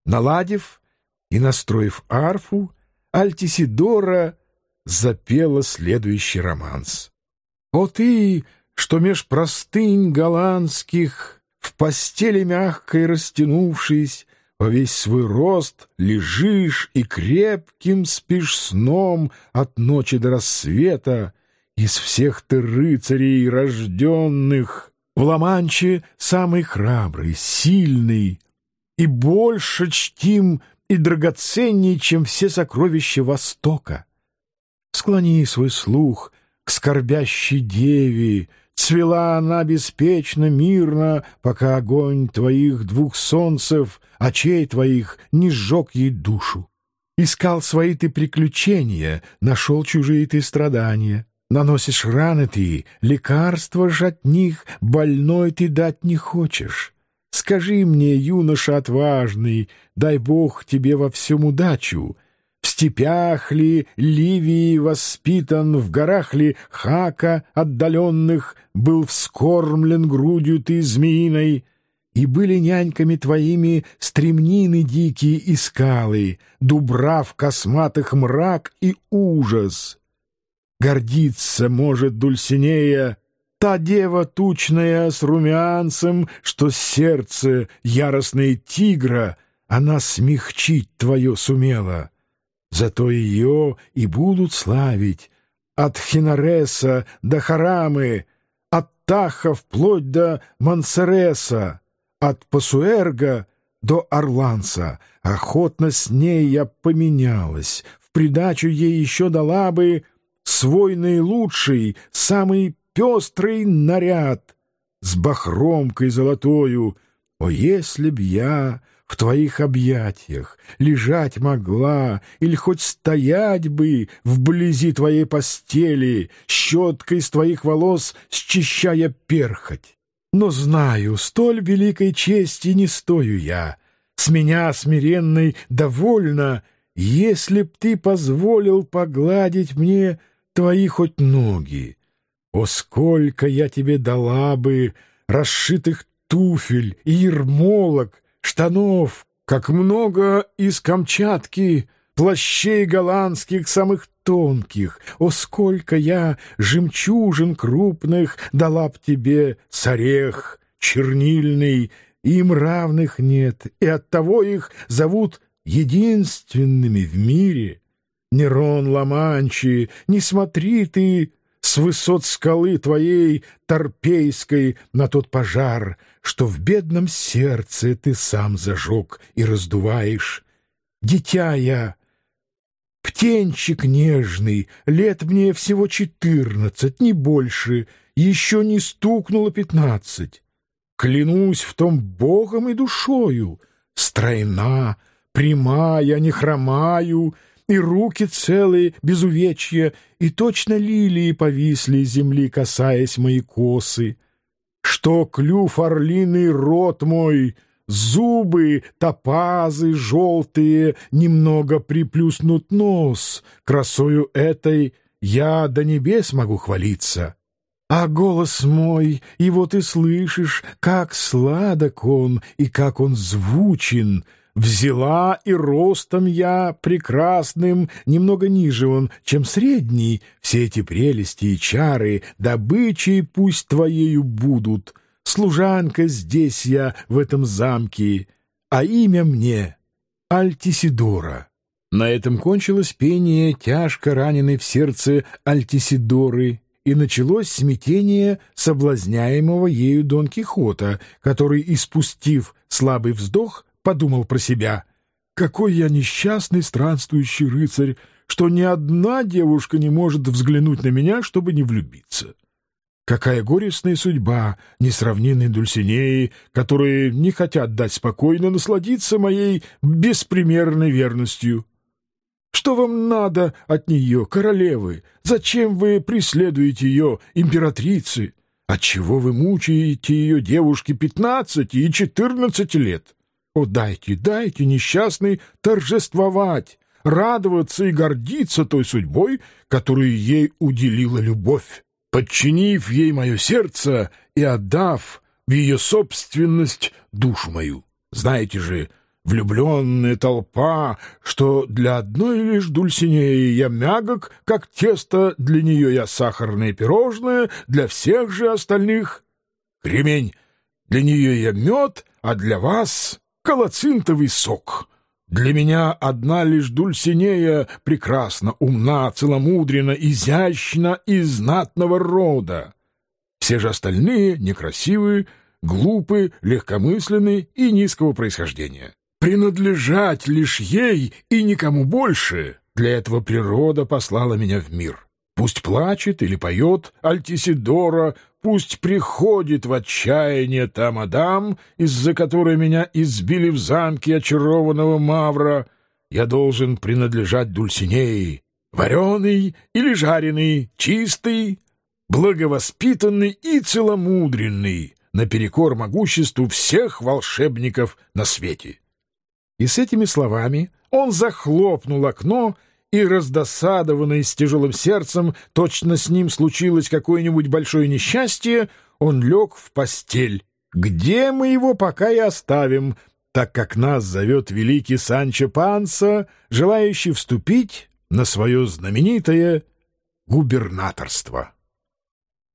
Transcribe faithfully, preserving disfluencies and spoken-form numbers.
Наладив и настроив арфу, Альтисидора запела следующий романс. «О ты, что меж простынь голландских, в постели мягкой растянувшись, во весь свой рост лежишь и крепким спишь сном от ночи до рассвета, из всех ты рыцарей рожденных, в Ла-Манче самый храбрый, сильный, и больше чтим и драгоценней, чем все сокровища Востока. Склони свой слух к скорбящей деве, цвела она беспечно, мирно, пока огонь твоих двух солнцев, очей твоих, не сжег ей душу. Искал свои ты приключения, нашел чужие ты страдания. Наносишь раны ты, лекарства ж от них больной ты дать не хочешь. Скажи мне, юноша отважный, дай Бог тебе во всем удачу. В степях ли Ливии воспитан, в горах ли Хака отдаленных был вскормлен грудью ты змеиной, и были няньками твоими стремнины дикие и скалы, дубрав косматых мрак и ужас. Гордиться может Дульсинея, та дева тучная с румянцем, что сердце яростное тигра она смягчить твое сумела. Зато ее и будут славить от Хинареса до Харамы, от Таха вплоть до Мансереса, от Пасуэрга до Орланса. Охотно с ней я поменялась, в придачу ей еще дала бы свой наилучший, самый пестрый наряд с бахромкой золотою. О, если б я в твоих объятиях лежать могла или хоть стоять бы вблизи твоей постели, щеткой с твоих волос счищая перхоть. Но знаю, столь великой чести не стою я. С меня смиренной довольно, если б ты позволил погладить мне твои хоть ноги. О, сколько я тебе дала бы расшитых туфель и ермолок, штанов, как много из Камчатки, плащей голландских самых тонких. О, сколько я жемчужин крупных дала б тебе с орех чернильный, им равных нет, и оттого их зовут единственными в мире. Нерон Ла-Манчи, не смотри ты с высот скалы твоей торпейской на тот пожар, что в бедном сердце ты сам зажег и раздуваешь. Дитя я, птенчик нежный, лет мне всего четырнадцать, не больше, еще не стукнуло пятнадцать. Клянусь в том Богом и душою, стройна, прямая, не хромаю, и руки целые, без увечья, и точно лилии повисли с земли, касаясь мои косы. Что клюв орлиный рот мой, зубы топазы желтые, немного приплюснут нос, красою этой я до небес могу хвалиться. А голос мой, его ты слышишь, как сладок он и как он звучен. Взяла и ростом я прекрасным, немного ниже он, чем средний. Все эти прелести и чары добычей пусть твоею будут. Служанка здесь я в этом замке, а имя мне Альтисидора». На этом кончилось пение тяжко раненой в сердце Альтисидоры, и началось смятение соблазняемого ею Дон Кихота, который, испустив слабый вздох, подумал про себя: «Какой я несчастный странствующий рыцарь, что ни одна девушка не может взглянуть на меня, чтобы не влюбиться. Какая горестная судьба несравненной Дульсинеи, которые не хотят дать спокойно насладиться моей беспримерной верностью. Что вам надо от нее, королевы? Зачем вы преследуете ее, императрицы? Отчего вы мучаете ее, девушки, пятнадцати и четырнадцати лет? О, дайте, дайте, несчастной, торжествовать, радоваться и гордиться той судьбой, которую ей уделила любовь, подчинив ей мое сердце и отдав в ее собственность душу мою. Знаете же, влюбленная толпа, что для одной лишь Дульсинеи я мягок, как тесто, для нее я сахарное пирожное, для всех же остальных — кремень, для нее я мед, а для вас — колоцинтовый сок. Для меня одна лишь Дульсинея прекрасна, умна, целомудрена, изящна и знатного рода. Все же остальные некрасивые, глупы, легкомысленны и низкого происхождения. Принадлежать лишь ей и никому больше — для этого природа послала меня в мир. Пусть плачет или поет Альтисидора, пусть приходит в отчаяние та мадам, из-за которой меня избили в замке очарованного Мавра. Я должен принадлежать Дульсинеи, вареный или жареный, чистый, благовоспитанный и целомудренный, наперекор могуществу всех волшебников на свете. И с этими словами он захлопнул окно, и, раздосадованный, с тяжелым сердцем, точно с ним случилось какое-нибудь большое несчастье, он лег в постель, где мы его пока и оставим, так как нас зовет великий Санчо Панса, желающий вступить на свое знаменитое губернаторство.